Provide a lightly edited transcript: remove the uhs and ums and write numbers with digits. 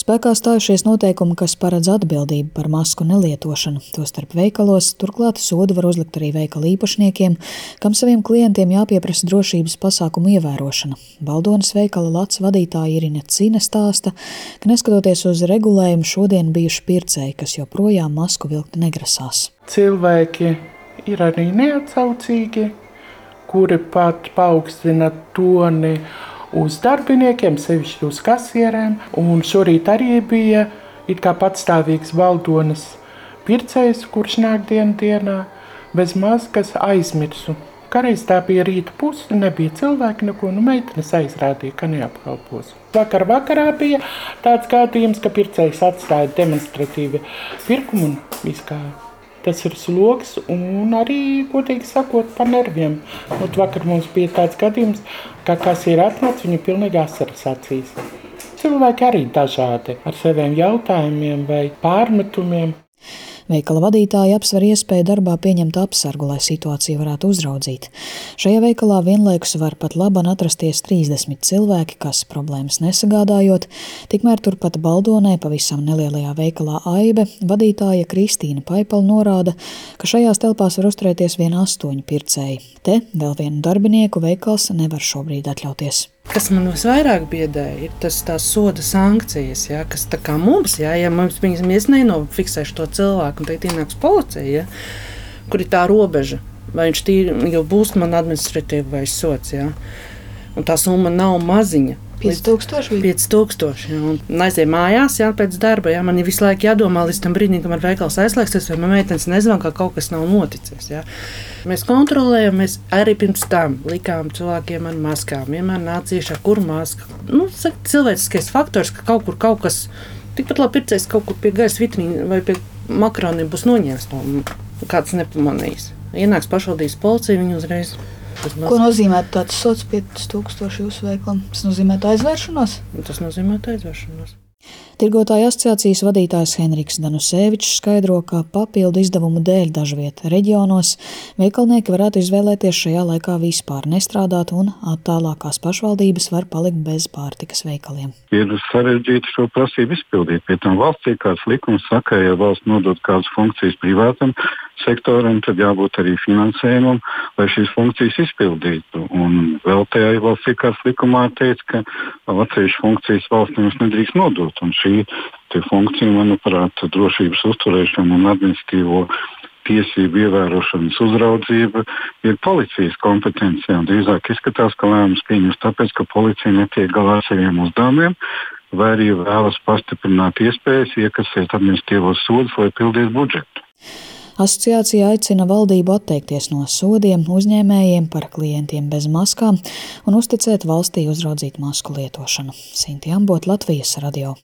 Spēkā stājušies noteikumi, kas paredz atbildību par masku nelietošanu, tostarp veikalos, turklāt sodu var uzlikt arī veikala īpašniekiem, kam saviem klientiem jāpieprasa drošības pasākumu ievērošana. Baldonas veikala Lats vadītāja Irina Cine stāsta, ka neskatoties uz regulējumu šodien bijuši pircēji, kas joprojām masku vilkt negrasās. Cilvēki ir arī neatsaucīgi, kuri pat paaugstina toni uz darbiniekiem, sevišķi uz kasierēm. Un šorīt arī bija it kā patstāvīgs Baldonas pircējs, kurš nāk dienā bez maskas, aizmirsu. Kareiz tā bija rīta puse, nebija cilvēki neko, meitenes aizrādīja, ka neapkalpos. Vakarā bija tāds gadījums, ka pircējs atstāja demonstratīvi pirkumu un izgāja. Tas ir sloks un arī, godīgi sakot, par nerviem. Vakar mums bija tāds gadījums, ka kasiere atnāca, viņa pilnīgi asaras acīs. Cilvēki arī dažādi ar saviem jautājumiem vai pārmetumiem. Veikala vadītāji apsver iespēju darbā pieņemt apsargu, lai situāciju varētu uzraudzīt. Šajā veikalā vienlaikus var pat laban atrasties 30 cilvēki, kas problēmas nesagādājot. Tikmēr turpat Baldonē, pavisam nelielajā veikalā Aibe, vadītāja Kristīna Paipala norāda, ka šajās telpās var uzturēties vien 8 pircēji. Te vēl vienu darbinieku veikals nevar šobrīd atļauties. Kas man visvairāk biedē, ir tās soda sankcijas, kas tā kā mums, ja mēs nenofiksēšu to cilvēku, un tagad ienāks policija, kur ir tā robeža, vai viņš jau būs man administratīvi vai sots, un tā summa nav maziņa. 5000? 5000, un aizēju mājās, pēc darba, man ir visu laiku jādomā līdz tam brīdim, kamēr veikals aizslēgsies, vai man meitenes nezvan, ka kaut kas nav noticis, Mēs kontrolējam, mēs arī pirms tam likām cilvēkiem ar maskām, vienmēr nācījuši ar kuru masku. Cilvēciskais faktors, ka kaut kur kaut kas, tikpat labi pircējs kaut kur pie gaisa vitrīna vai pie makaroniem būs noņēmis, kāds nepamanīs. Ienāks pašvaldības policija, viņi uzreiz. Ko nozīmē tāds sots 5000 jūsu veikalam? Tas nozīmē aizvēršanos? Tas nozīmē aizvēršanos. Tirgotāju asociācijas vadītājs Henriks Danusēvičs skaidro, ka papildu izdevumu dēļ dažviet reģionos veikalnieki varētu izvēlēties šajā laikā vispār nestrādāt un attālākās pašvaldības var palikt bez pārtikas veikaliem. Ir sarežģīti šo prasību izpildīt. Pie tam valstī kāds likums saka, ja valsts nodod kādas funkcijas privātam sektoram, tad jābūt arī finansējumam, lai šīs funkcijas izpildītu. Un vēl tajā valstī kāds likumā teica, ka atsevišķas funkcijas valsts nemaz nedrīkst nodot. Un šī funkcija, manuprāt, drošības uzturēšana un administratīvo tiesību ievērošanas uzraudzība ir policijas kompetencija. Drīzāk izskatās, ka lēmums pieņems tāpēc, ka policija netiek galā ar saviem uzdevumiem, vai arī vēlas pastiprināt iespējas iekasēt administratīvos sodus, lai pildītu budžetu. Asociācija aicina valdību atteikties no sodiem uzņēmējiem par klientiem bez maskām un uzticēt valstī uzraudzīt masku lietošanu. Sinti Ambot, Latvijas radio.